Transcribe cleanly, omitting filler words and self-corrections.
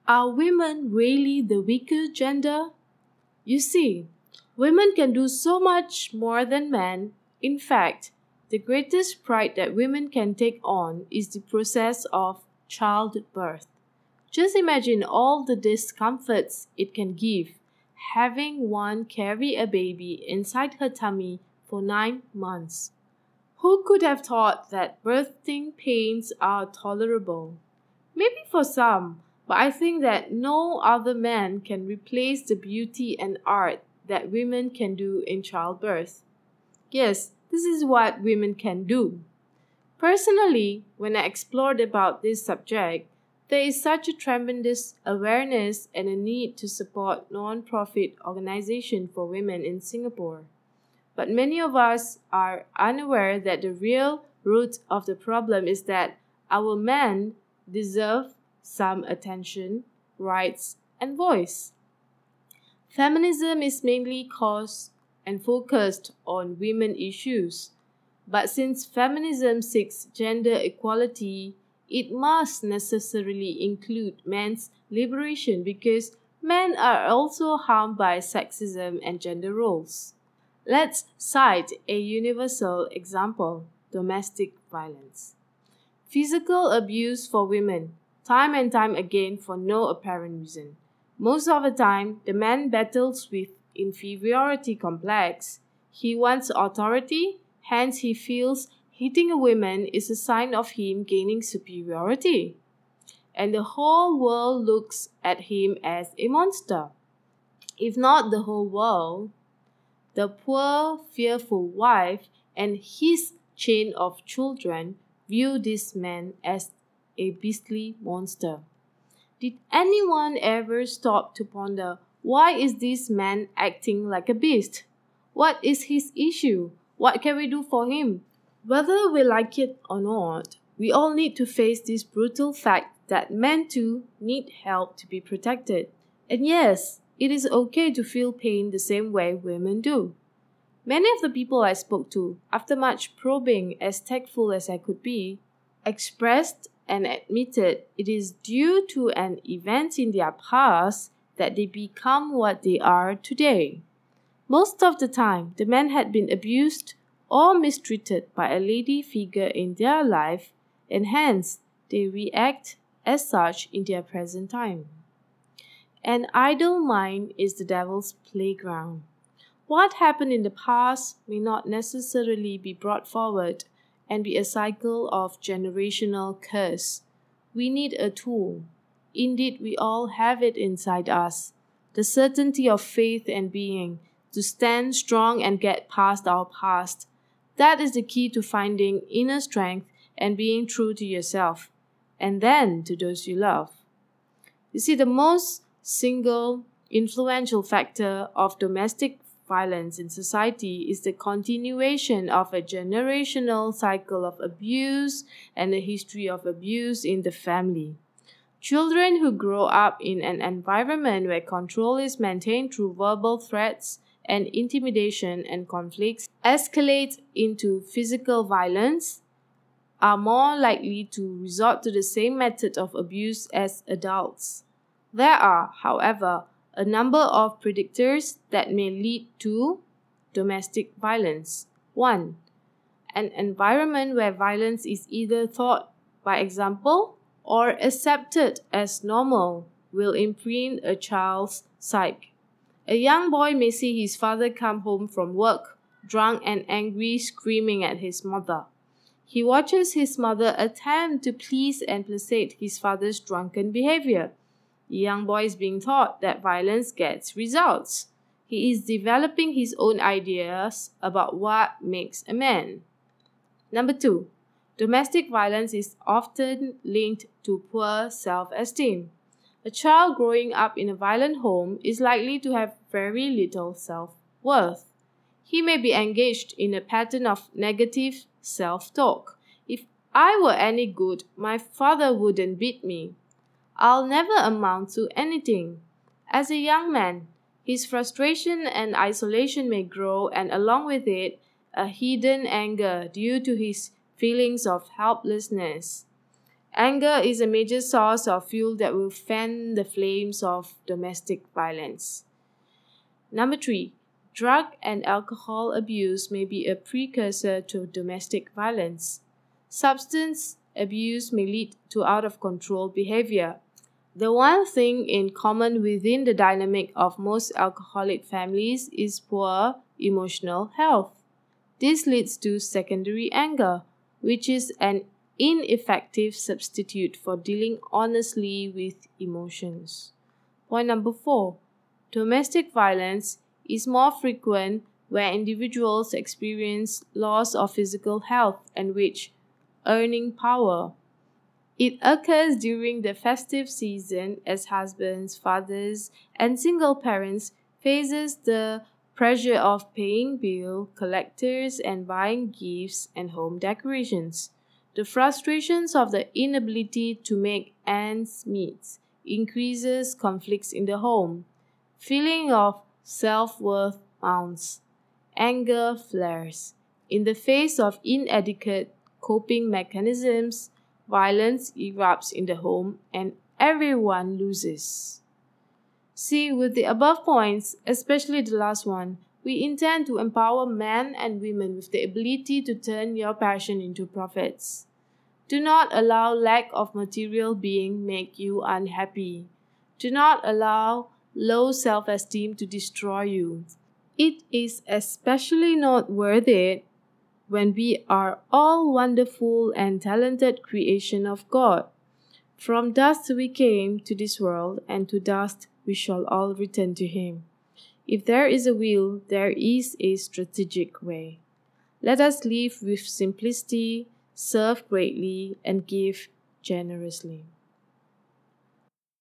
Are women really the weaker gender? You see, women can do so much more than men. In fact, the greatest pride that women can take on is the process of childbirth. Just imagine all the discomforts it can give, having one carry a baby inside her tummy for 9 months. Who could have thought that birthing pains are tolerable? Maybe for some, but I think that no other man can replace the beauty and art that women can do in childbirth. Yes, this is what women can do. Personally, when I explored about this subject, there is such a tremendous awareness and a need to support non-profit organization for women in Singapore. But many of us are unaware that the real root of the problem is that our men deserve some attention, rights, and voice. Feminism is mainly caused and focused on women issues. But since feminism seeks gender equality, it must necessarily include men's liberation because men are also harmed by sexism and gender roles. Let's cite a universal example: domestic violence. Physical abuse for women, time and time again for no apparent reason. Most of the time, the man battles with inferiority complex. He wants authority, hence he feels hitting a woman is a sign of him gaining superiority. And the whole world looks at him as a monster. If not the whole world, the poor, fearful wife and his chain of children view this man as a beastly monster. Did anyone ever stop to ponder why is this man acting like a beast? What is his issue? What can we do for him? Whether we like it or not, we all need to face this brutal fact that men too need help to be protected. And yes, it is okay to feel pain the same way women do. Many of the people I spoke to, after much probing, as tactful as I could be, expressed and admitted it is due to an event in their past that they become what they are today. Most of the time, the men had been abused or mistreated by a lady figure in their life, and hence they react as such in their present time. An idle mind is the devil's playground. What happened in the past may not necessarily be brought forward and be a cycle of generational curse. We need a tool. Indeed, we all have it inside us. The certainty of faith and being, to stand strong and get past our past. That is the key to finding inner strength and being true to yourself, and then to those you love. You see, the most single influential factor of domestic violence in society is the continuation of a generational cycle of abuse and a history of abuse in the family. Children who grow up in an environment where control is maintained through verbal threats and intimidation and conflicts escalate into physical violence are more likely to resort to the same method of abuse as adults. There are, however, a number of predictors that may lead to domestic violence. 1. An environment where violence is either taught by example or accepted as normal will imprint a child's psyche. A young boy may see his father come home from work, drunk and angry, screaming at his mother. He watches his mother attempt to please and placate his father's drunken behavior. The young boy is being taught that violence gets results. He is developing his own ideas about what makes a man. Number 2. Domestic violence is often linked to poor self-esteem. A child growing up in a violent home is likely to have very little self-worth. He may be engaged in a pattern of negative self-talk. If I were any good, my father wouldn't beat me. I'll never amount to anything. As a young man, his frustration and isolation may grow, and along with it, a hidden anger due to his feelings of helplessness. Anger is a major source of fuel that will fan the flames of domestic violence. Number 3. Drug and alcohol abuse may be a precursor to domestic violence. Substance abuse may lead to out of control behavior. The one thing in common within the dynamic of most alcoholic families is poor emotional health. This leads to secondary anger, which is an ineffective substitute for dealing honestly with emotions. Point number 4. Domestic violence is more frequent where individuals experience loss of physical health and wage earning power. It occurs during the festive season as husbands, fathers, and single parents faces the pressure of paying bill collectors and buying gifts and home decorations. The frustrations of the inability to make ends meet increases conflicts in the home. Feeling of self-worth mounts. Anger flares. In the face of inadequate coping mechanisms, violence erupts in the home and everyone loses. See, with the above points, especially the last one, we intend to empower men and women with the ability to turn your passion into profits. Do not allow lack of material being make you unhappy. Do not allow low self-esteem to destroy you. It is especially not worth it when we are all wonderful and talented creation of God. From dust we came to this world, and to dust we shall all return to Him. If there is a will, there is a strategic way. Let us live with simplicity, serve greatly, and give generously.